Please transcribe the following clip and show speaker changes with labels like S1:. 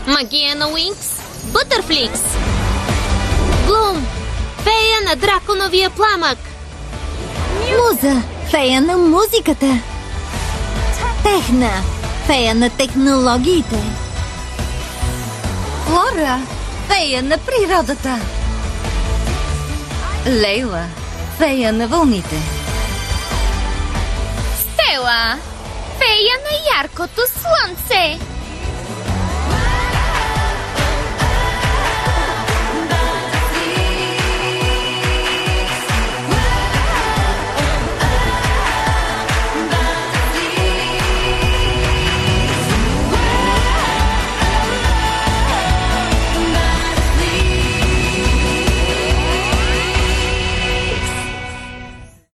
S1: Магия на Уинкс, Бътърфликс. Блум, фея на драконовия пламък.
S2: Муза, фея на музиката. Техна, фея на технологиите.
S3: Флора, фея на природата. Лейла, фея на вълните.
S1: Стела, фея на яркото слънце.